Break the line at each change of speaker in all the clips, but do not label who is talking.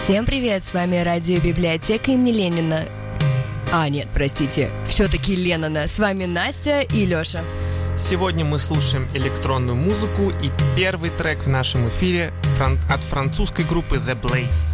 Всем привет, с вами радиобиблиотека имени Ленина. Нет, простите, все-таки Леннона. С вами Настя и Лёша.
Сегодня мы слушаем электронную музыку, и первый трек в нашем эфире от французской группы The Blaze.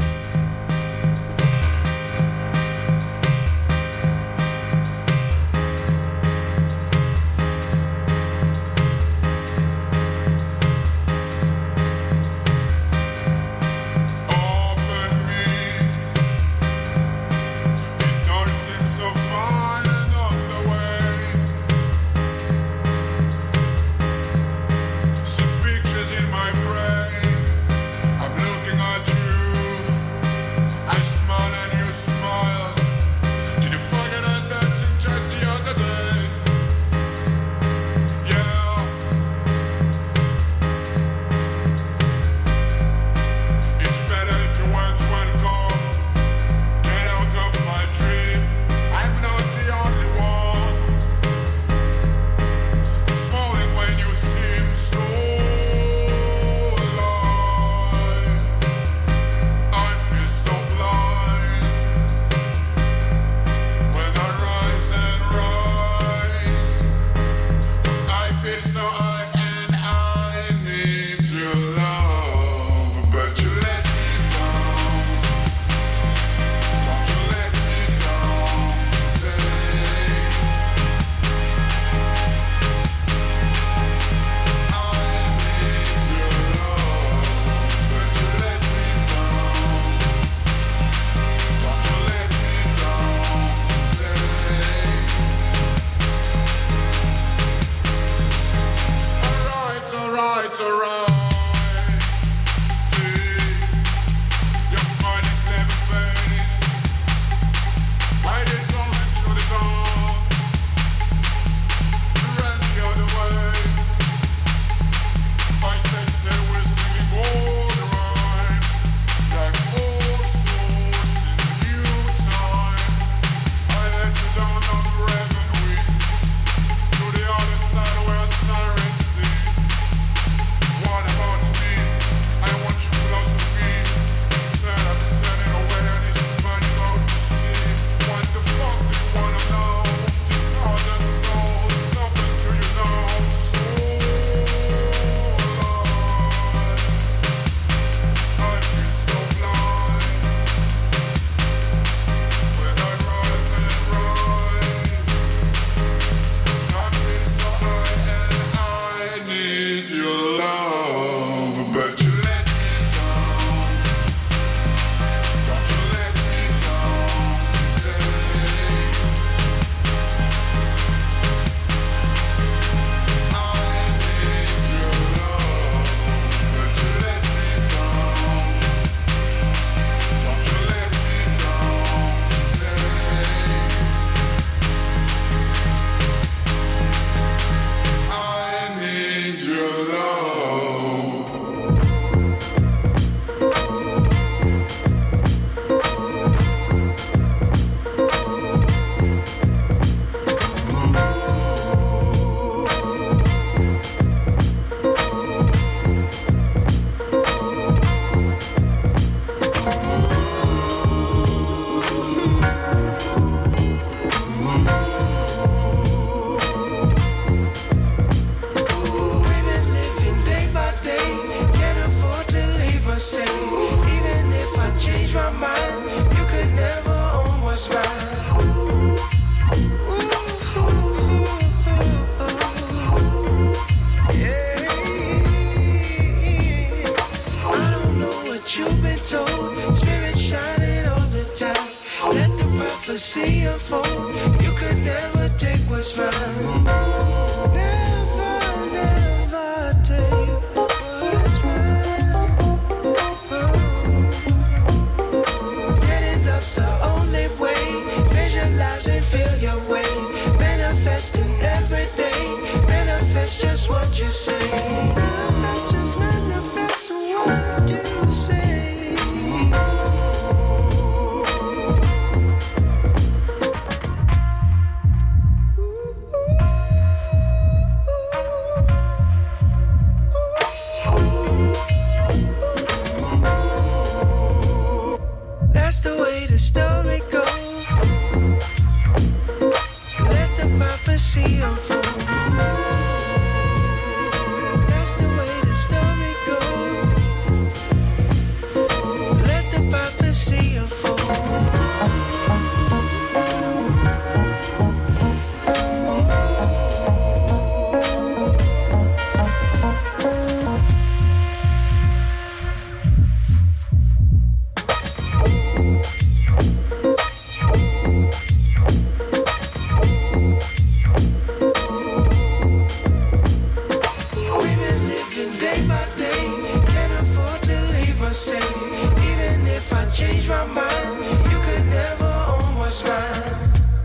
never stay. Even if I change my mind, you could never own what's mine.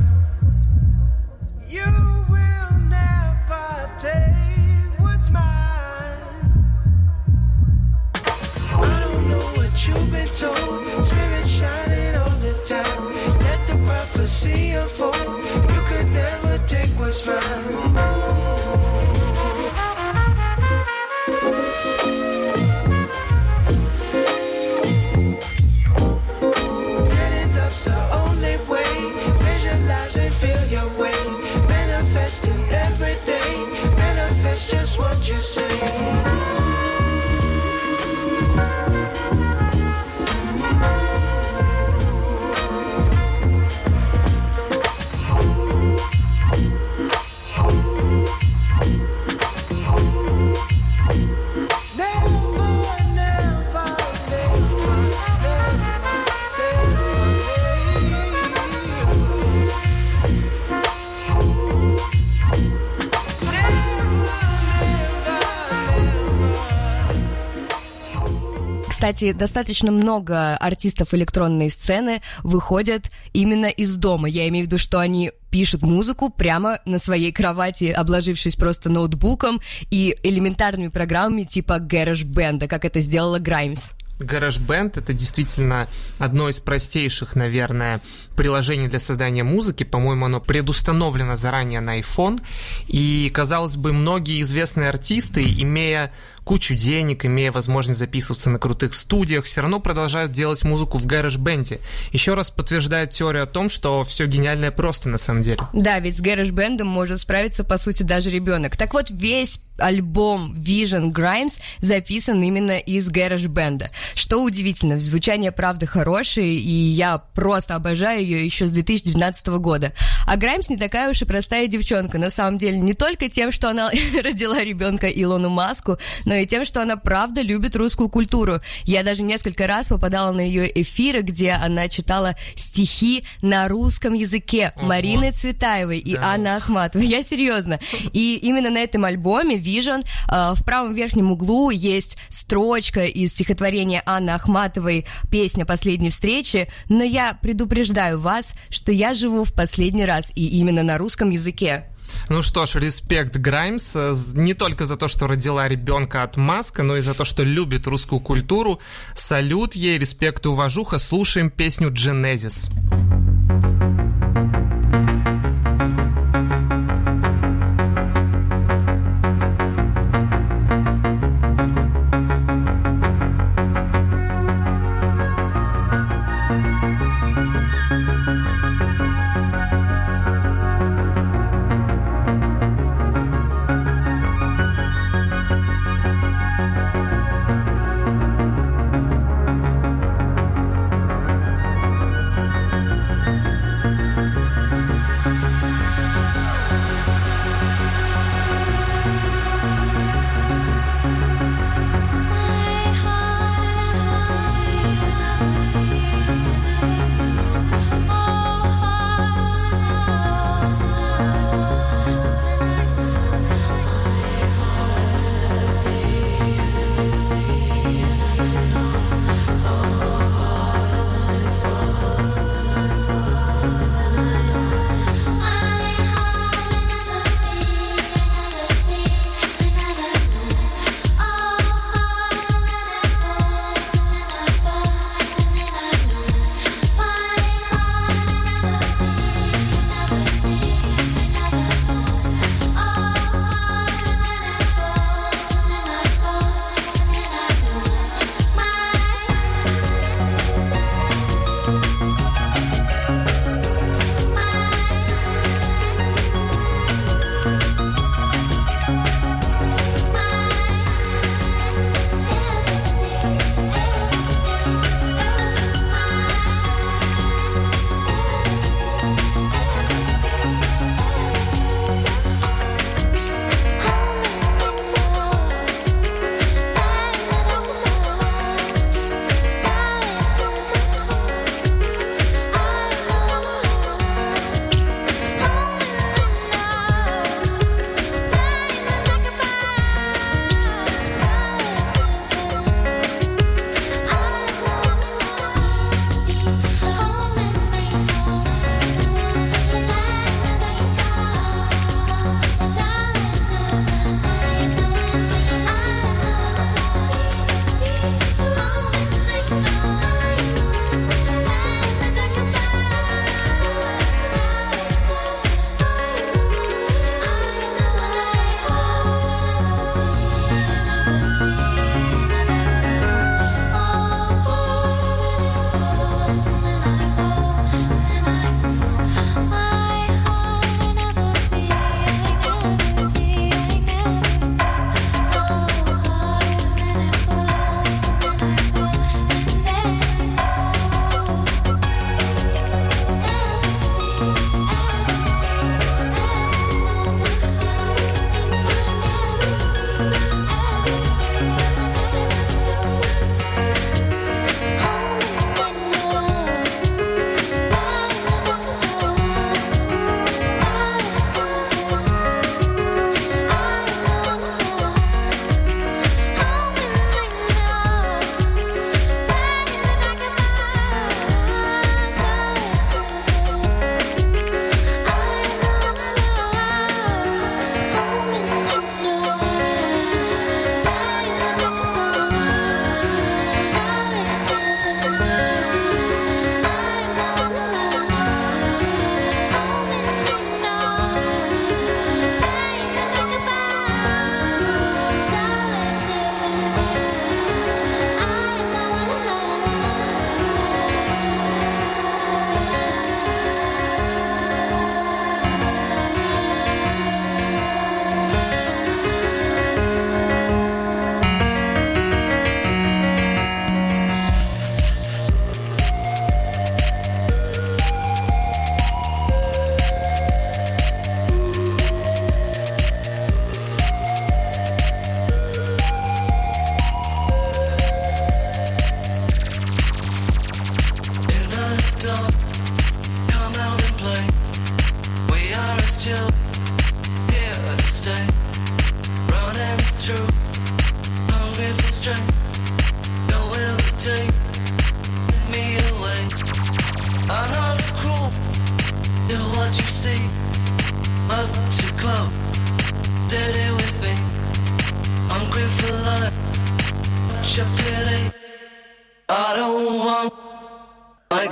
You will never take what's mine. I don't know what you've been told. Spirit shining all the time. Let the prophecy unfold. You could never take what's mine. Just what you say.
Кстати, достаточно много артистов электронной сцены выходят именно из дома. Я имею в виду, что они пишут музыку прямо на своей кровати, обложившись просто ноутбуком и элементарными программами типа GarageBand, как это сделала Grimes.
GarageBand — это действительно одно из простейших, наверное, приложений для создания музыки. По-моему, оно предустановлено заранее на iPhone. И, казалось бы, многие известные артисты, имея кучу денег, имея возможность записываться на крутых студиях, все равно продолжают делать музыку в GarageBand. Еще раз подтверждает теорию о том, что все гениальное просто на самом деле.
Да, ведь с GarageBand может справиться, по сути, даже ребенок. Так вот, весь альбом Vision Grimes записан именно из GarageBand. Что удивительно, звучание правда хорошее, и я просто обожаю ее еще с 2012 года. А Grimes не такая уж и простая девчонка, на самом деле, не только тем, что она родила ребенка Илону Маску, но и тем, что она правда любит русскую культуру. Я даже несколько раз попадала на ее эфиры, где она читала стихи на русском языке Марины Цветаевой и Анны Ахматовой. Я серьезно. И именно на этом альбоме Vision в правом верхнем углу есть строчка из стихотворения Анны Ахматовой, песня «Последней встречи», но я предупреждаю вас, что я живу в последний раз и именно на русском языке.
Ну что ж, респект Граймс не только за то, что родила ребенка от Маска, но и за то, что любит русскую культуру. Салют ей, респект и уважуха. Слушаем песню «Genesis».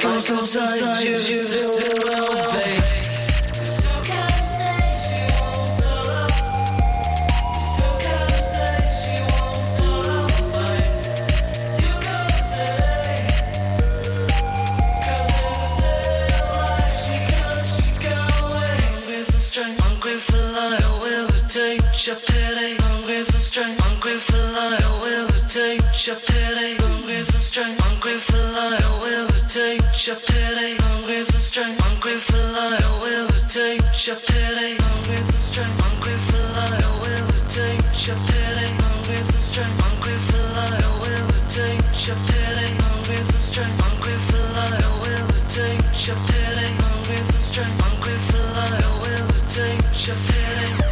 goes inside you, oh, babe. Your pity, hungry for strength, ungrateful lie, I will take your pity, hungry for strength, ungrateful lie, I will take your pity, hungry for strength, ungrateful lie, I will take your pity, hungry for strength, ungrateful lie, I will take your pity, hungry for strength, ungrateful lie, I will take your pity, hungry for strength, ungrateful lie, I will take your pity, hungry for strength, ungrateful lie, I will take your pity.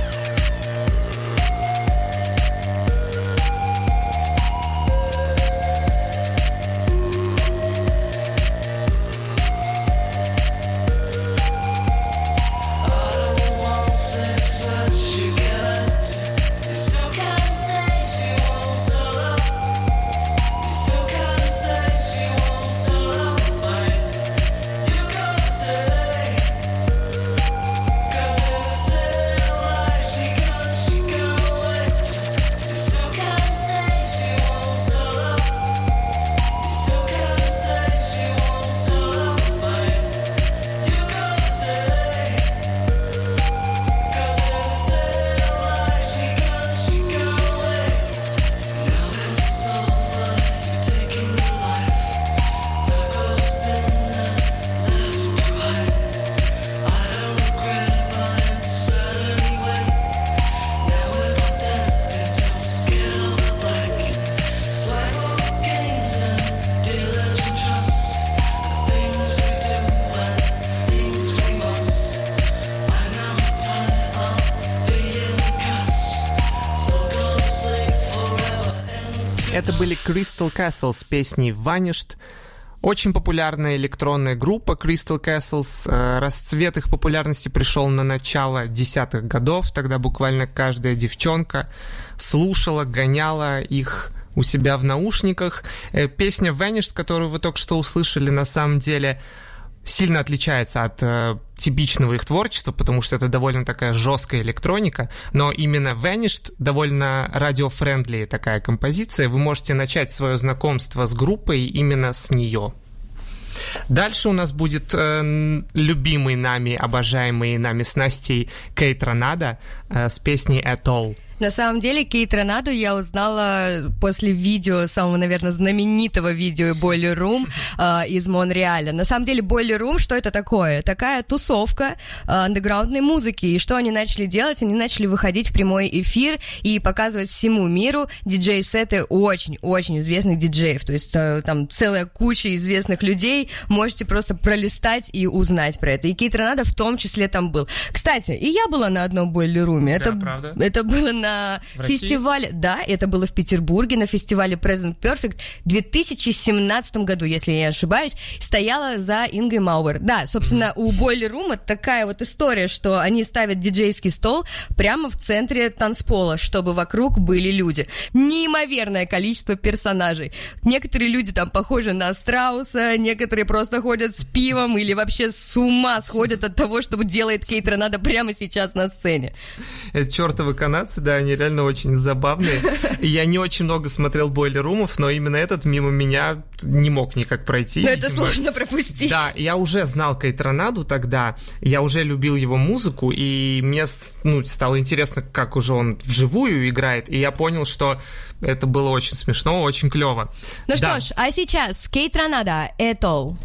Это были Crystal Castles с песней Vanished. Очень популярная электронная группа Crystal Castles. Расцвет их популярности пришел на начало 10-х годов. Тогда буквально каждая девчонка слушала, гоняла их у себя в наушниках. Песня Vanished, которую вы только что услышали, на самом деле сильно отличается от типичного их творчества, потому что это довольно такая жесткая электроника, но именно Vanished довольно радиофрендли такая композиция. Вы можете начать свое знакомство с группой именно с нее. Дальше у нас будет любимый нами, обожаемый нами с Настей Кейт Ранада с песней At All.
На самом деле, Кейт Ранаду я узнала после видео, самого, наверное, знаменитого видео Boiler Room из Монреаля. На самом деле, Boiler Room, что это такое? Такая тусовка андеграундной музыки. И что они начали делать? Они начали выходить в прямой эфир и показывать всему миру диджей-сеты очень-очень известных диджеев. То есть там целая куча известных людей. Можете просто пролистать и узнать про это. И Кейт Ранада в том числе там был. Кстати, и я была на одном Boiler Room. Это было на фестивале, да, это было в Петербурге, на фестивале Present Perfect в 2017 году, если я не ошибаюсь, стояла за Ингой Мауэр. Да, собственно, у Boiler Room такая вот история, что они ставят диджейский стол прямо в центре танцпола, чтобы вокруг были люди. Неимоверное количество персонажей. Некоторые люди там похожи на Страуса, некоторые просто ходят с пивом или вообще с ума сходят от того, что делает Кейт Ранада прямо сейчас на сцене.
Это чертовы канадцы, да, они реально очень забавные. Я не очень много смотрел бойлер-румов, но именно этот мимо меня не мог никак пройти.
Но это сложно пропустить.
Да, я уже знал Кейт Ранаду тогда, я уже любил его музыку, и мне стало интересно, как уже он вживую играет, и я понял, что это было очень смешно, очень клево.
Ну да. Что ж, а сейчас Кейт Ранада, At All.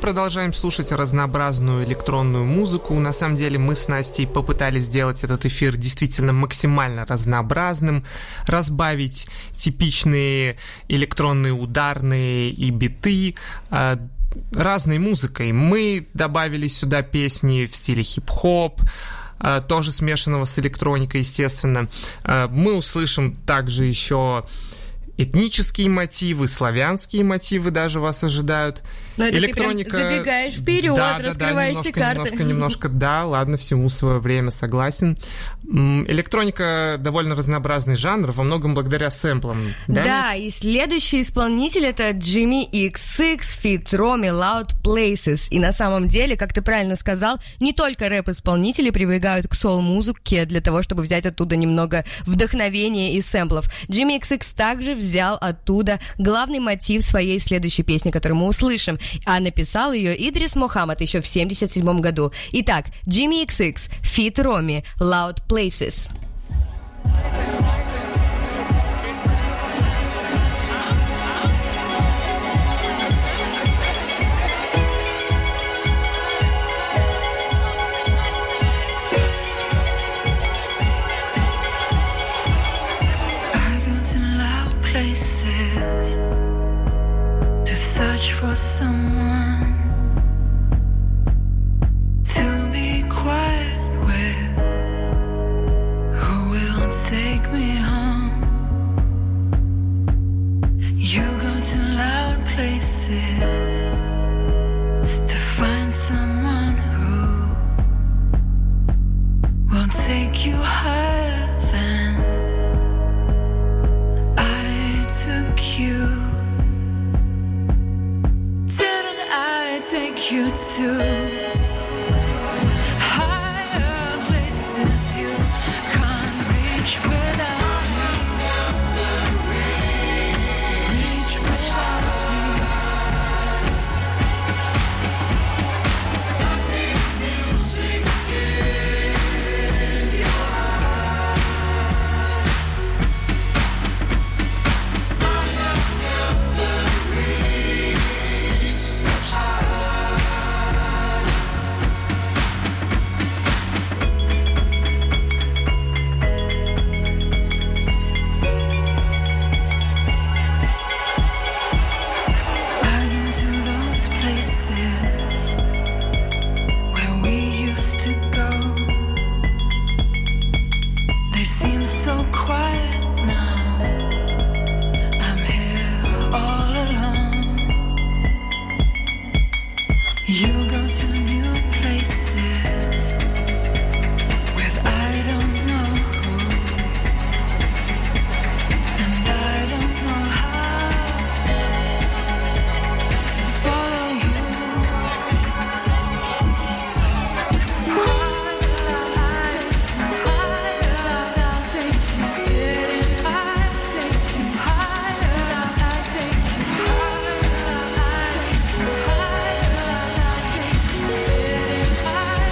продолжаем слушать разнообразную электронную музыку. На самом деле мы с Настей попытались сделать этот эфир действительно максимально разнообразным, разбавить типичные электронные ударные и биты разной музыкой. Мы добавили сюда песни в стиле хип-хоп, тоже смешанного с электроникой, естественно. Мы услышим также еще этнические мотивы, славянские мотивы даже вас ожидают.
Но это электроника... ты прям забегаешь вперед, раскрываешь все карты.
Немножко, да, ладно, всему свое время, согласен. Электроника довольно разнообразный жанр, во многом благодаря сэмплам.
Да, и следующий исполнитель — это Jimmy XX feat. Romy Loud Places. И на самом деле, как ты правильно сказал, не только рэп-исполнители прибегают к соул-музыке для того, чтобы взять оттуда немного вдохновения и сэмплов. Jimmy XX также взял оттуда главный мотив своей следующей песни, которую мы услышим, а написал ее Идрис Мохаммад еще в 1977 году. Итак, Jimmy XX feat. Romy Loud Places.
For someone to be quiet with, who will take me home. You go to loud places to find someone who will take you higher than I took you. Take you to higher places you can't reach without me. Reach without me. Nothing music in your eyes. I have never reached such high. I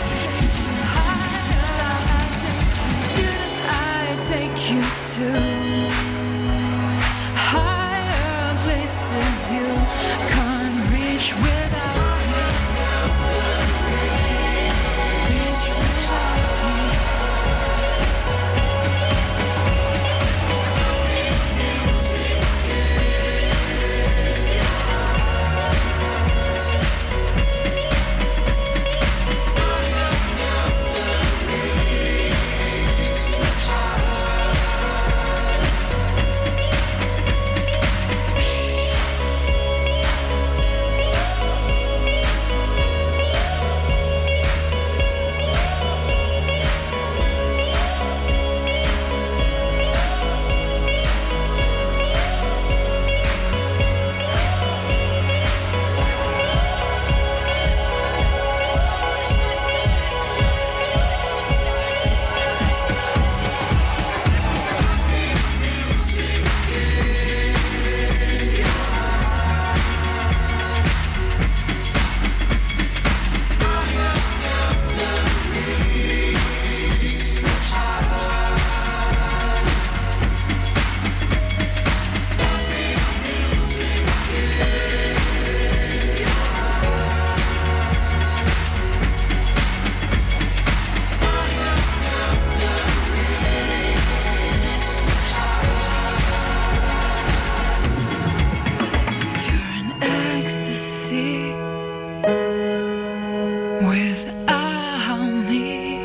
without me.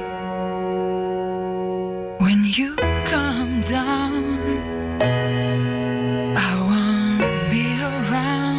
When you come down, I won't be around.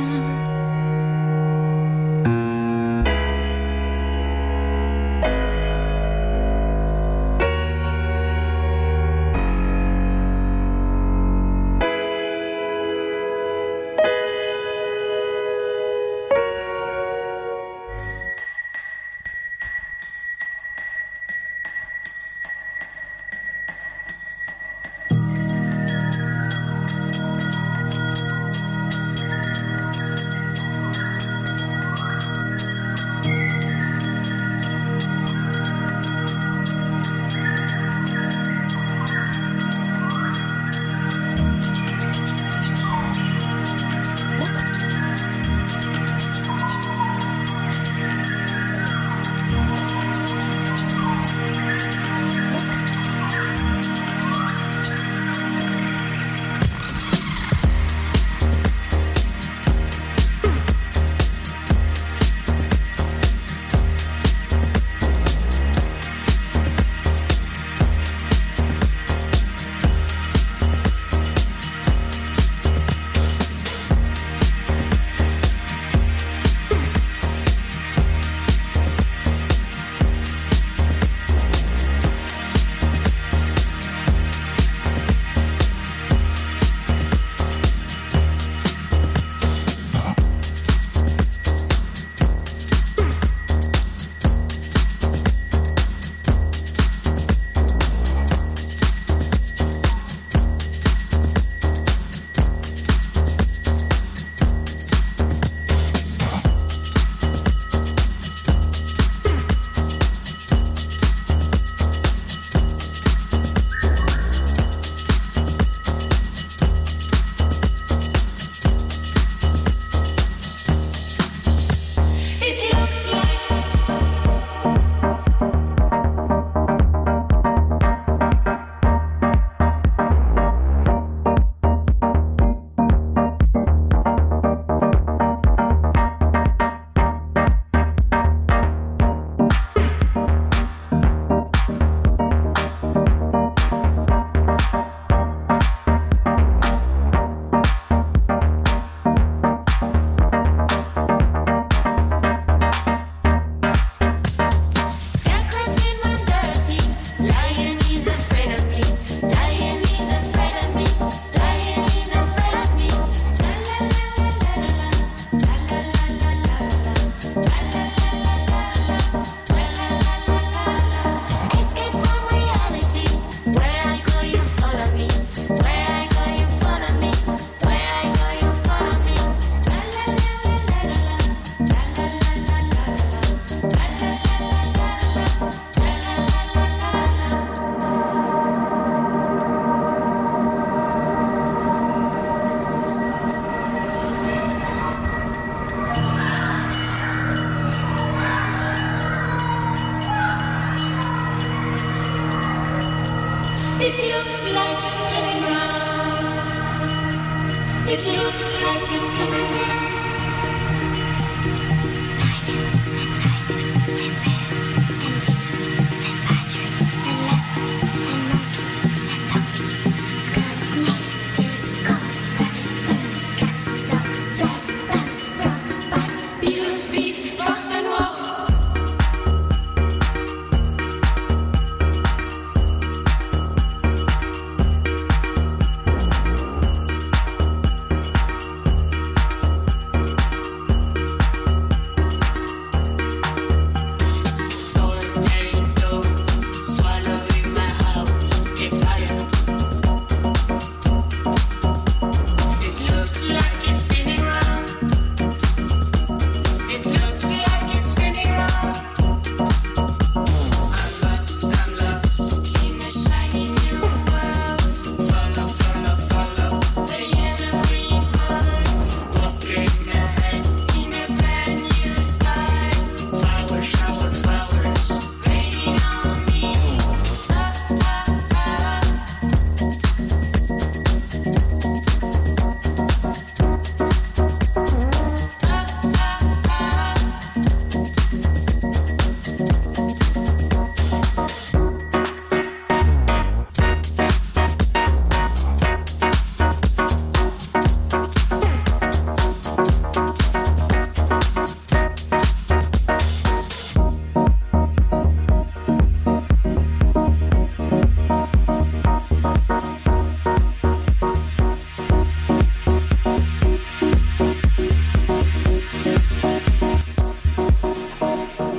Shower, flowers, rain.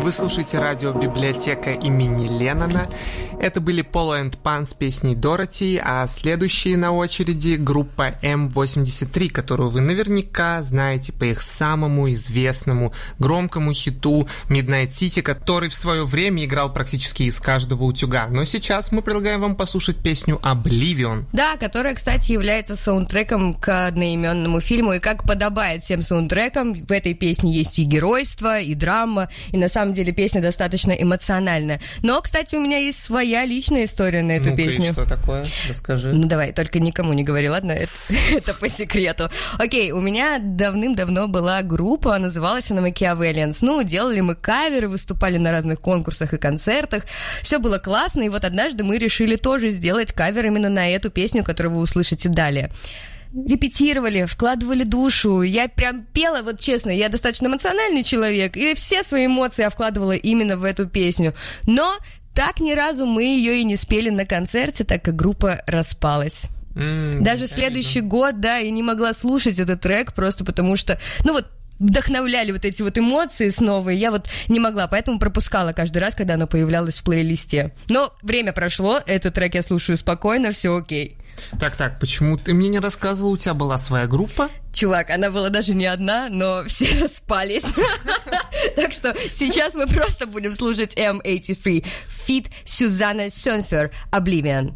Вы слушаете радио «Библиотека имени Леннона». Это были Polo and Pan с песней «Dorothy», а следующие на очереди группа M83, которую вы наверняка знаете по их самому известному громкому хиту Midnight City, который в свое время играл практически из каждого утюга. Но сейчас мы предлагаем вам послушать песню «Oblivion».
Да, которая, кстати, является саундтреком к одноименному фильму, и как подобает всем саундтрекам, в этой песне есть и геройство, и драма, и на самом деле песня достаточно эмоциональная. Но, кстати, у меня есть своя личная история на эту песню.
Ну-ка, и что такое? Расскажи.
Ну давай, только никому не говори, ладно? Это по секрету. Окей, у меня давным-давно была группа, называлась она Machiavellians. Ну, делали мы каверы, выступали на разных конкурсах и концертах. Все было классно, и вот однажды мы решили тоже сделать кавер именно на эту песню, которую вы услышите далее. Репетировали, вкладывали душу. Я прям пела, вот честно, я достаточно эмоциональный человек, и все свои эмоции я вкладывала именно в эту песню. Но так ни разу мы ее и не спели на концерте, так как группа распалась. Даже следующий год, да, я не могла слушать этот трек, просто потому что, ну вот, вдохновляли вот эти вот эмоции снова, и я вот не могла, поэтому пропускала каждый раз, когда она появлялась в плейлисте. Но время прошло, этот трек я слушаю спокойно, все окей.
Так, почему ты мне не рассказывал, у тебя была своя группа?
Чувак, она была даже не одна, но все распались. Так что сейчас мы просто будем слушать M83 feat. Сюзанна Сёнфер Oblivion.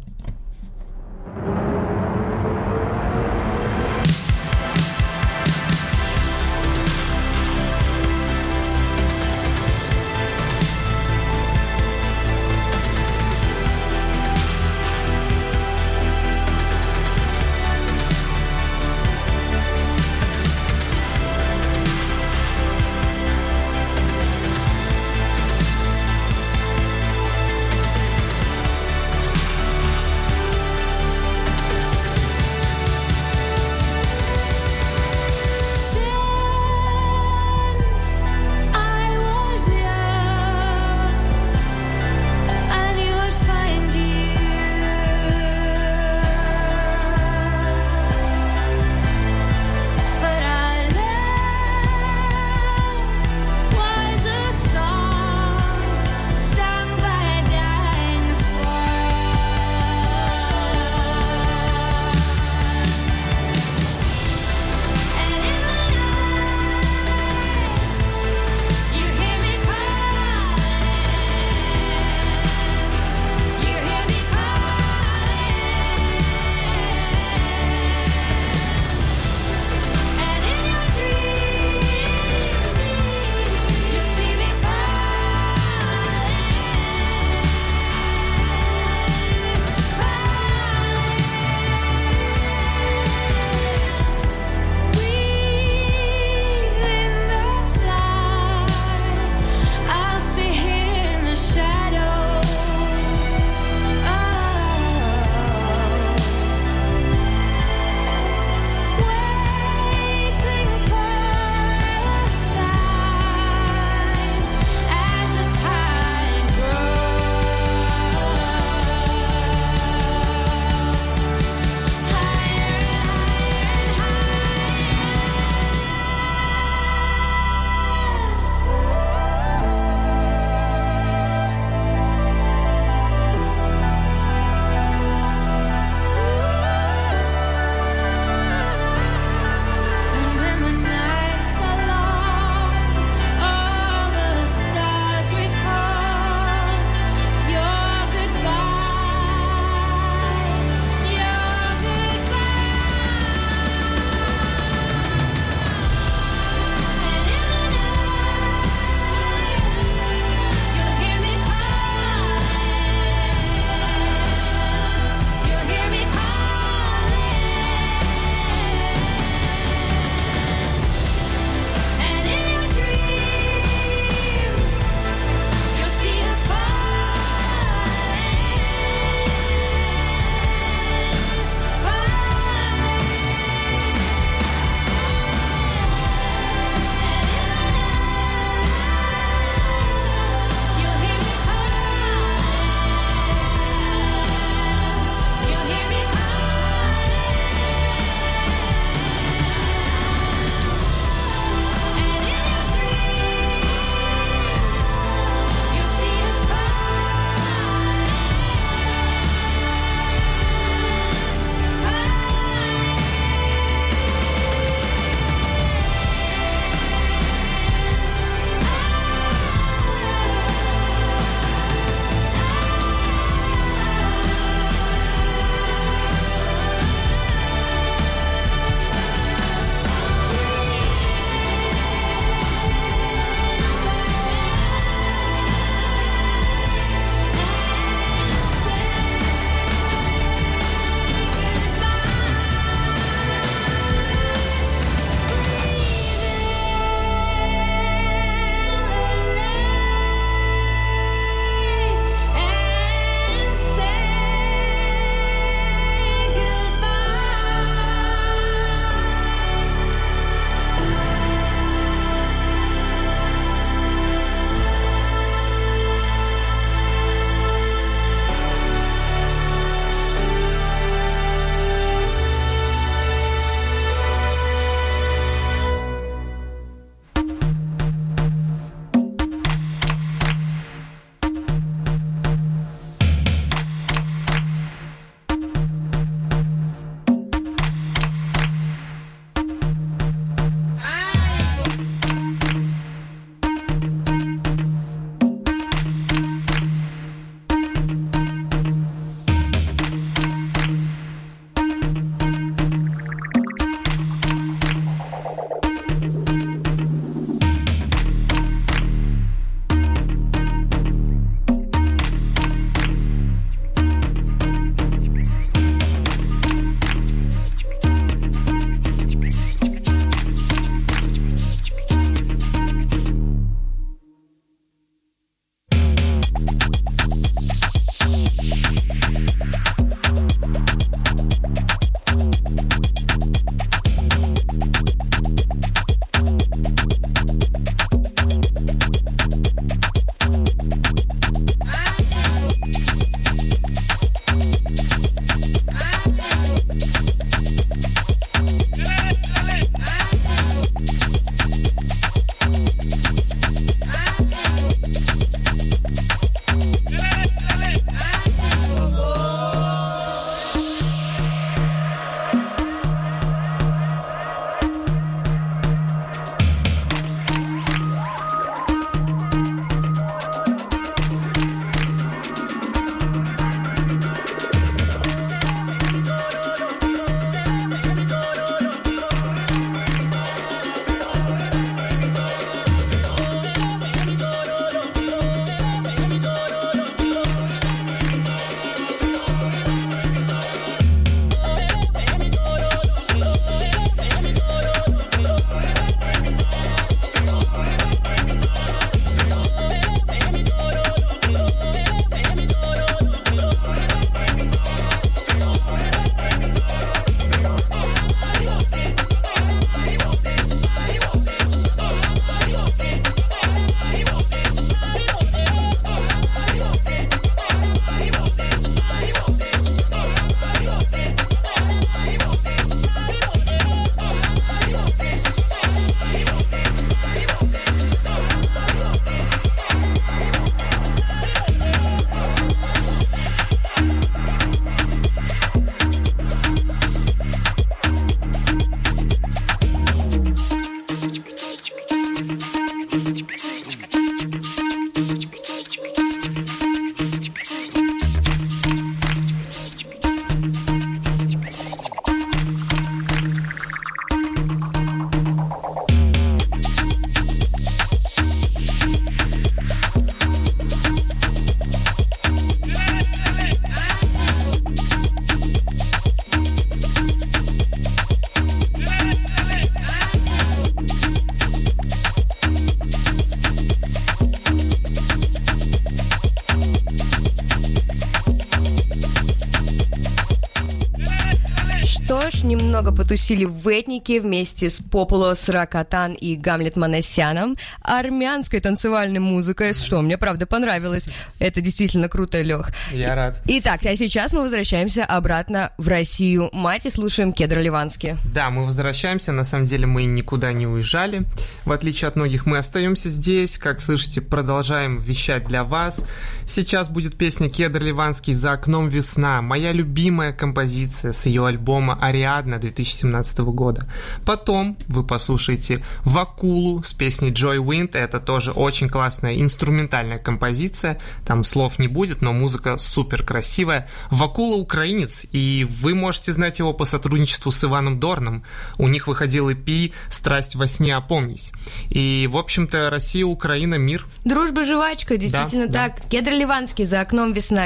лишь немного потусили в Этнике вместе с Популос Ракатан и Гамлет Манасяном. Армянской танцевальной музыкой, что мне правда понравилось. Это действительно круто, Лёх.
Я рад.
Итак, а сейчас мы возвращаемся обратно в Россию. Мать, и слушаем Кедр Ливанский.
Да, мы возвращаемся. На самом деле мы никуда не уезжали. В отличие от многих, мы остаемся здесь. Как слышите, продолжаем вещать для вас. Сейчас будет песня Кедр Ливанский «За окном весна». Моя любимая композиция с ее альбома «Ариадна» 2017 года. Потом вы послушаете «Вакулу» с песней Joy Wind. Это тоже очень классная инструментальная композиция. Там слов не будет, но музыка супер красивая. Вакула украинец, и вы можете знать его по сотрудничеству с Иваном Дорном. У них выходил EP «Страсть во сне, опомнись». И, в общем-то, Россия, Украина, мир.
Дружба, жвачка, действительно
Да,
так. Кедр Ливанский, «За окном весна».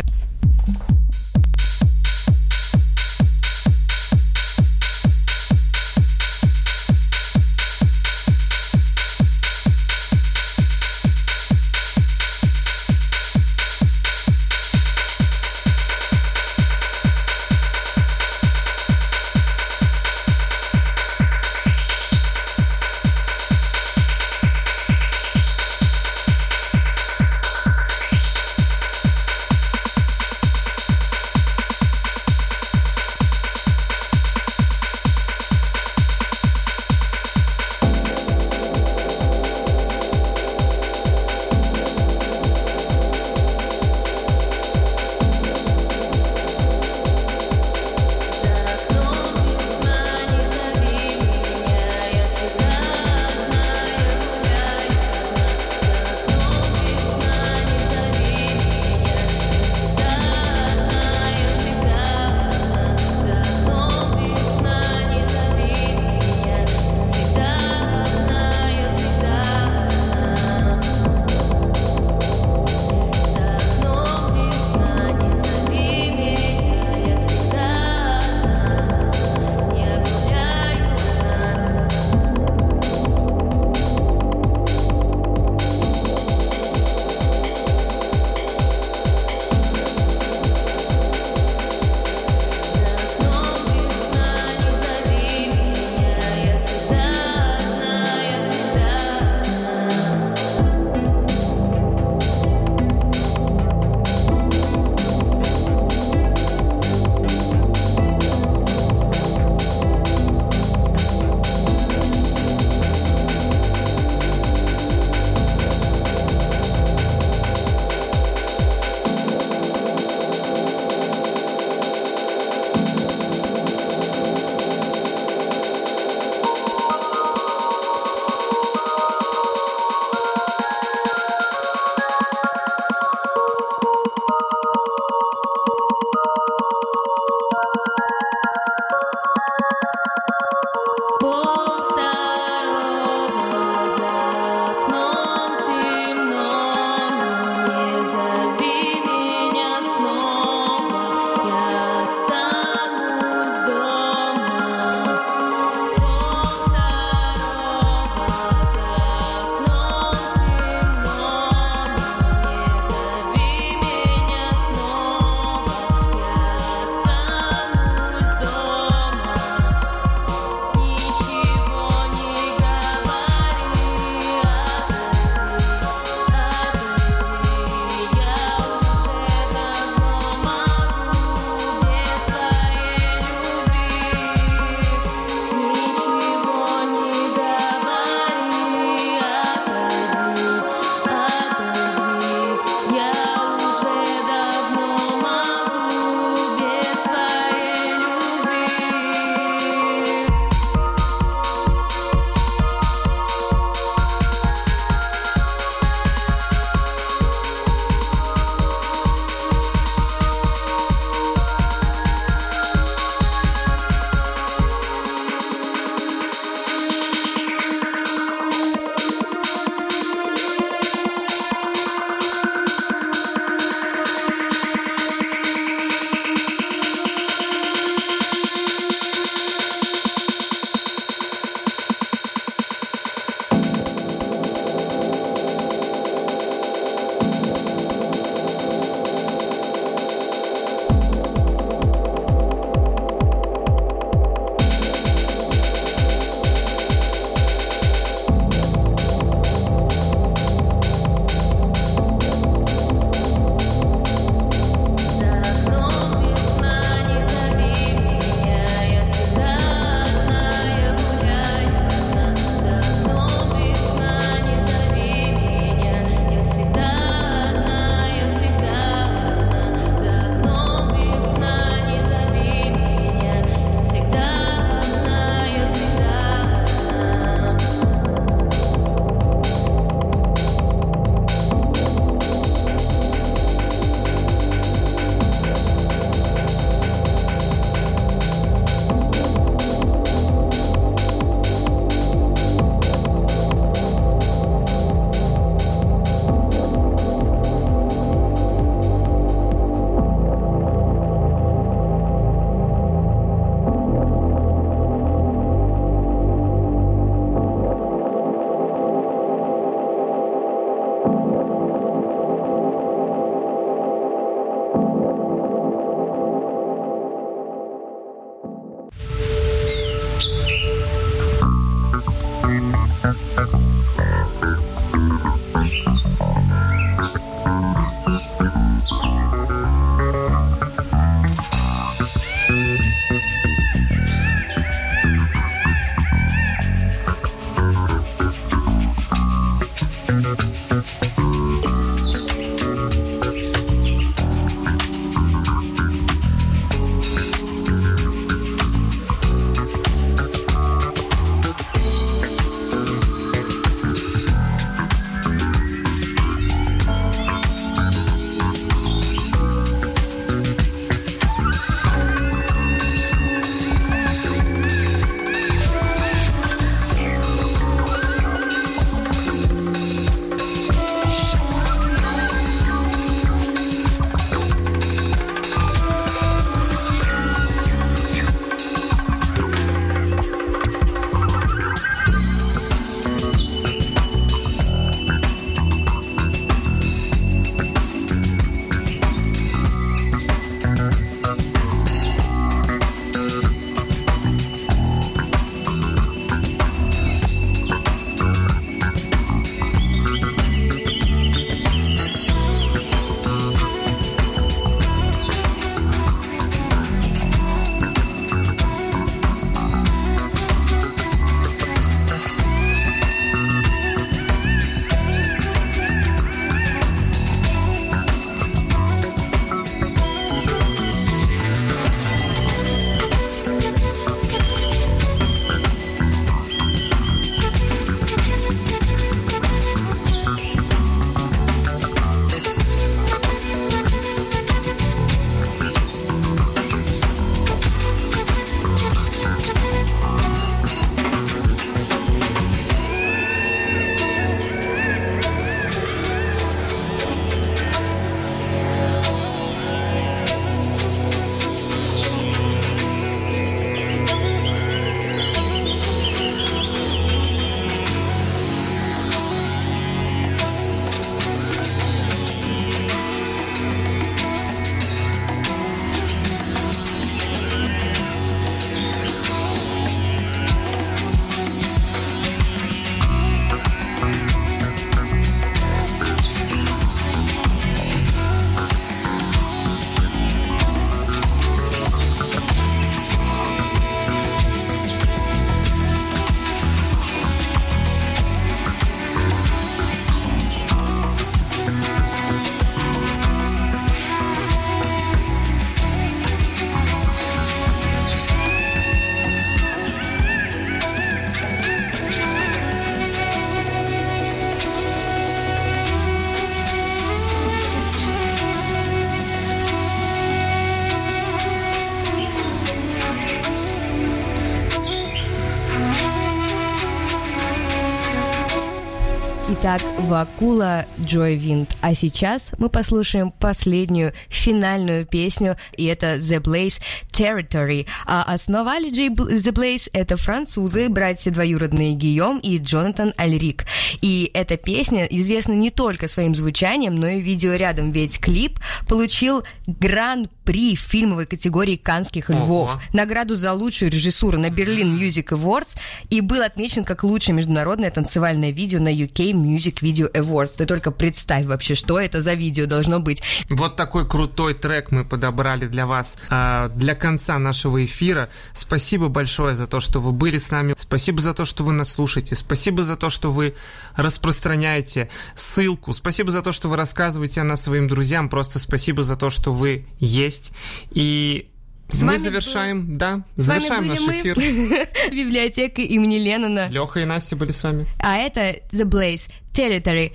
Итак, Вакула, Joy Wind. А сейчас мы послушаем последнюю, финальную песню, и это The Blaze Territory. А основали The Blaze это французы, братья двоюродные Гийом и Джонатан Альрик. И эта песня известна не только своим звучанием, но и видеорядом, ведь клип получил гран-при в фильмовой категории Каннских львов, награду за лучшую режиссуру на Berlin Music Awards и был отмечен как лучшее международное танцевальное видео на UK Music Video Awards. Ты только представь вообще, что это за видео должно быть.
Вот такой крутой трек мы подобрали для вас для конца нашего эфира. Спасибо большое за то, что вы были с нами. Спасибо за то, что вы нас слушаете. Спасибо за то, что вы распространяете ссылку. Спасибо за то, что вы рассказываете о нас своим друзьям. Просто спасибо за то, что вы есть. И мы завершаем наш эфир.
Библиотека имени Леннона.
Леха и Настя были с вами.
А это The Blaze Territory.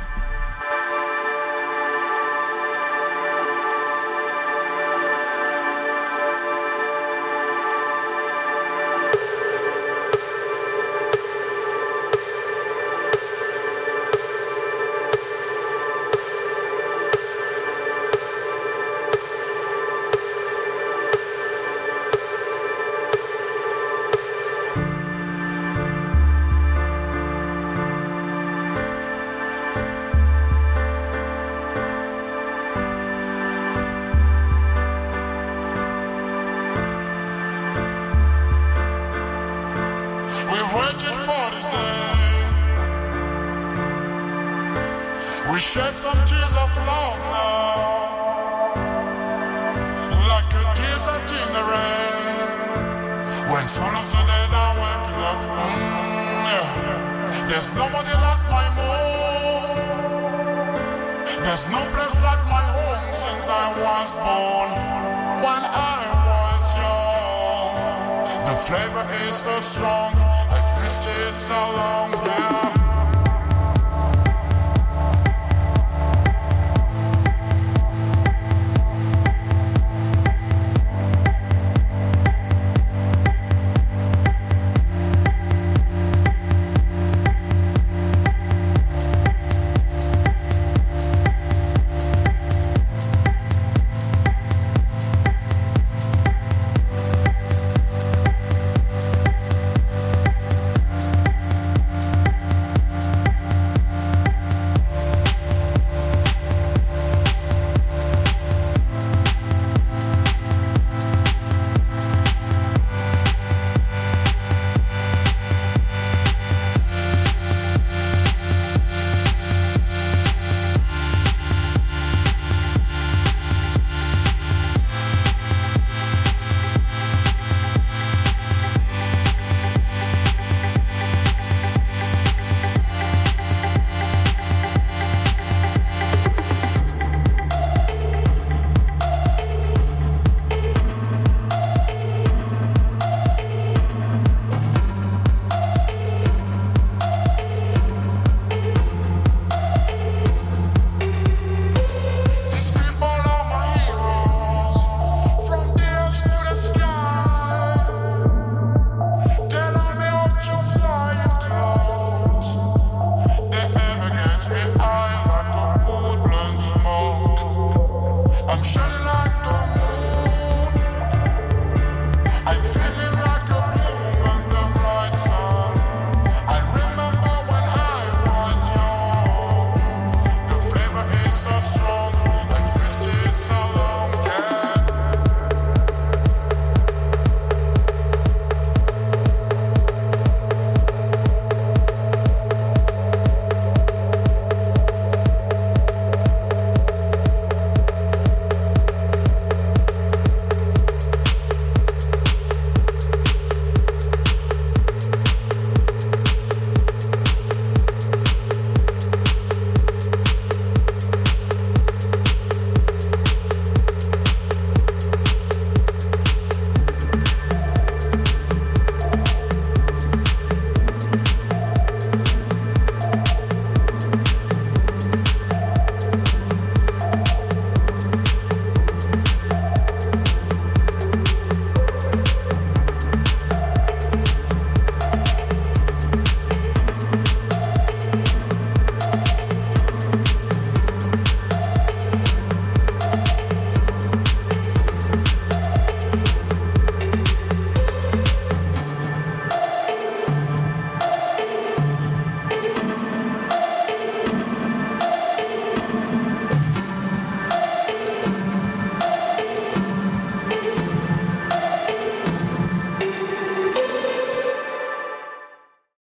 We shed some tears of love now, like a desert in the rain. When some of the dead are waking up, yeah. There's nobody like my mom. There's no place like my home since I was born. When I was young, the flavor is so strong. I've missed it so long now.